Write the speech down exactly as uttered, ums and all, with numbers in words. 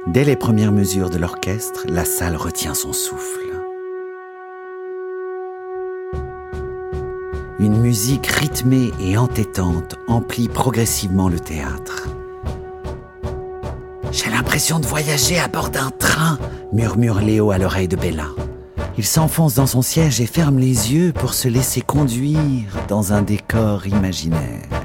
Dès les premières mesures de l'orchestre, la salle retient son souffle. Une musique rythmée et entêtante emplit progressivement le théâtre. « J'ai l'impression de voyager à bord d'un train », murmure Léo à l'oreille de Bella. Il s'enfonce dans son siège et ferme les yeux pour se laisser conduire dans un décor imaginaire.